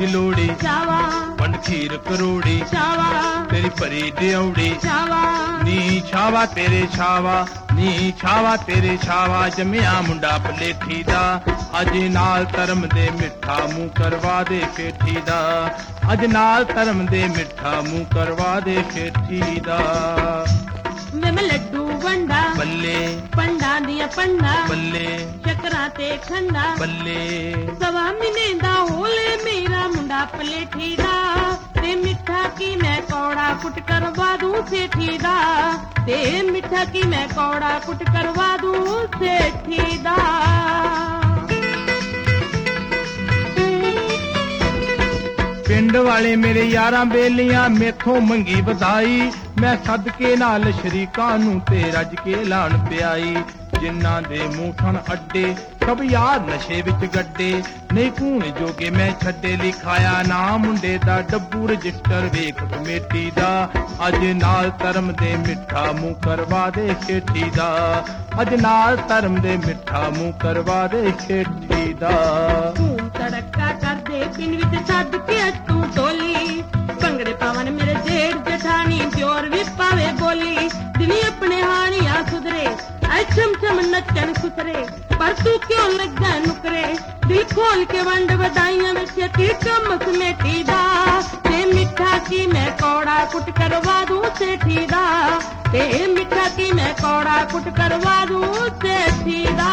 ਔਖੀ ਲੋੜੀ ਚਾਵਾ ਵੰਡ ਖੀਰ ਕਰੋੜੀ ਚਾਵਾ ਤੇਰੀ ਭਰੀ ਡਿਉੜੀ ਚਾਵਾ ਨੀ ਛਾਵਾ ਤੇਰੇ ਛਾਵਾ ਨੀ ਛਾਵਾ ਤੇਰੇ ਛਾਵਾ ਜੰਮਿਆ ਮੁੰਡਾ ਪਲੇਠੀ ਦਾ ਅੱਜ ਨਾਲ ਧਰਮ ਦੇ ਮਿੱਠਾ ਮੂੰਹ ਕਰਵਾ ਦੇ ਖੇਠੀ ਦਾ ਅੱਜ ਨਾਲ ਧਰਮ ਦੇ ਮਿੱਠਾ ਮੂੰਹ ਕਰਵਾ ਦੇ ਖੇਠੀ ਦਾ ਮੈਂ ਲੱਡੂ ਵੰਡਾ ਬੱਲੇ ਪੰਡਾਂ ਦੀਆਂ ਪੰਡਾ ਬੱਲੇ ਚੱਕਰਾਂ ਤੇ ਖੰਡਾ ਬੱਲੇ ਸਵਾ ਮਹੀਨੇ ਦਾ ਹੋਲੇ ਮੇਰਾ ਮੁੰਡਾ ਪਲੇਠੀ ਦਾ ਤੇ ਮਿੱਠਾ ਕੀ ਮੈਂ ਕੌੜਾ ਕੁੱਟ ਕਰਵਾ ਦੂੰ ਸੇਠੀ ਦਾ ਤੇ ਮਿੱਠਾ ਕੀ ਮੈਂ ਕੌੜਾ ਕੁੱਟ ਕਰਵਾ ਦੂੰ ਸੇਠੀ ਦਾ ਪਿੰਡ ਵਾਲੇ ਮੇਰੇ ਯਾਰਾਂ ਬੇਲੀਆਂ ਮੇਥੋਂ ਮੰਗੀ ਵਧਾਈ ਮੈਂ ਸਦਕੇ ਨਾਲ ਸ਼ਰੀਕਾਂ ਨੂੰ ਤੇ ਰੱਜ ਕੇ ਲਾਣ ਪਿਆਈ ਜਿਨ੍ਹਾਂ ਦੇ ਮੂੰਹਣ ਅੱਡੇ ਸਭ ਯਾਰ ਨਸ਼ੇ ਵਿੱਚ ਗੱਡੇ ਨਹੀਂ ਕੂਣ ਜੋਗੇ ਮੈਂ ਛੱਡੇ ਲਿਖਾਇਆ ਨਾ ਮੁੰਡੇ ਦਾ ਡੱਬੂ ਰਜਿਸਟਰ ਵੇਖ ਕਮੇਟੀ ਦਾ ਅੱਜ ਨਾਲ ਧਰਮ ਦੇ ਮਿੱਠਾ ਮੂੰਹ ਕਰਵਾ ਦੇ ਖੇਠੀ ਦਾ ਅੱਜ ਨਾਲ ਧਰਮ ਦੇ ਮਿੱਠਾ ਮੂੰਹ ਕਰਵਾ ਦੇ ਖੇਠੀ ਦਾ ਧੂਮ ਤੜਕਾ ਕਰਦੇ ਪਿੰਡ ਵਿੱਚ ਸੱਦ ਕੇ ਤੂੰ ਟੋਲੀ ਭੰਗੜੇ ਪਾਵਨ ਮੇਰੇ ਜੇਠ ਜਠਾਣੀ ਪਿਓਰ ਵੀ ਪਾਵੇ ਬੋਲੀ ਦਿਨੀ ਆਪਣੇ ਹਾਣੀਆਂ ਸੁਧਰੇ ਐ ਛਮ ਛਮ ਨੱਚਣ ਸੁਥਰੇ ਪਰ ਤੂੰ ਕਿਉਂ ਲੱਗਾ ਨੁਕਰੇ ਦਿਲ ਖੋਲ ਕੇ ਵੰਡ ਵਧਾਈਆਂ ਵਿੱਚ ਕੀ ਕੰਮ ਸਮੇਟੀ ਦਾ ਤੇ ਮਿੱਠਾ ਕੀ ਮੈਂ ਕੌੜਾ ਕੁੱਟ ਕਰਵਾ ਦੂੰ ਸੇਠੀ ਦਾ ਤੇ ਮਿੱਠਾ ਕੀ ਮੈਂ ਕੌੜਾ ਕੁੱਟ ਕਰਵਾ ਦੂੰ ਸੇਠੀ ਦਾ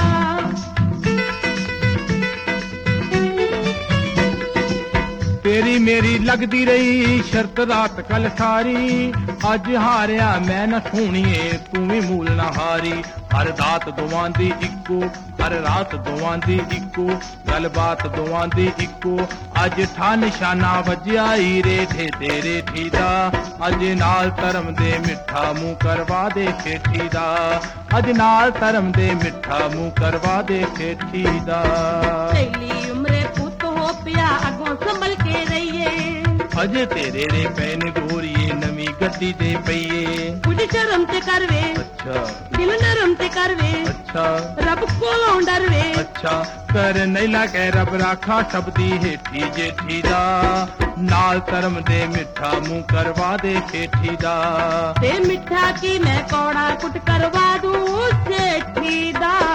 ਤੇਰੀ ਮੇਰੀ ਲੱਗਦੀ ਰਹੀ ਸ਼ਰਤ ਰਾਤ ਕੱਲ ਸਾਰੀ ਅੱਜ ਹਾਰਿਆ ਮੈਂ ਨਾ ਸੋਹਣੀਏ ਤੂੰ ਵੀ ਮੂਲ ਨਾ ਹਾਰੀ ਹਰ ਰਾਤ ਦੋਵਾਂ ਦੀ ਇੱਕੋ ਹਰ ਰਾਤ ਦੋਵਾਂ ਦੀ ਇੱਕੋ ਗੱਲਬਾਤ ਦੋਵਾਂ ਦੀ ਇੱਕੋ ਅੱਜ ਠਾ ਨਿਸ਼ਾਨਾ ਵੱਜਿਆ ਈ ਰੇਠੇ ਤੇਰੇ ਠੀ ਦਾ ਅੱਜ ਨਾਲ ਧਰਮ ਦੇ ਮਿੱਠਾ ਮੂੰਹ ਕਰਵਾ ਦੇ ਖੇਠੀ ਦਾ ਅੱਜ ਨਾਲ ਧਰਮ ਦੇ ਮਿੱਠਾ ਮੂੰਹ ਕਰਵਾ ਦੇ ਖੇਠੀ ਦਾ ਪਹਿਲੀ ਉਮਰੇ ਪੁੱਤ ਹੋ ਪਿਆ ਅੱਗੋਂ ਸੰਭਲ ਕੇ ਰਹੀਏ ਅਜੇ ਤੇਰੇ ਦੇ ਪੈਨ ਗੋਰੀਏ ਨਵੀਂ ਗੱਡੀ ਦੇ ਪਈਏ ਕੁਝ ਸ਼ਰਮ ਤੇ ਕਰਵੇ ਅੱਛਾ ਦਿਲ ਨਰਮ ਤੇ ਕਰਵੇ ਅੱਛਾ ਰੱਬ ਕੋਲੋਂ ਡਰਵੇ ਅੱਛਾ ਕਰ ਨੈਲਾ ਕਹਿ ਰੱਬ ਰਾਖਾ ਸ਼ਬਦੀ ਹੇਠੀ ਜੇਠੀ ਦਾ ਨਾਲ ਧਰਮ ਦੇ ਮਿੱਠਾ ਮੂੰਹ ਕਰਵਾ ਦੇ ਖੇਠੀ ਦਾ ਤੇ ਮਿੱਠਾ ਕੀ ਮੈਂ ਕੌੜਾ ਕੁੱਟ ਕਰਵਾ ਦੂੰ ਸੇਠੀ ਦਾ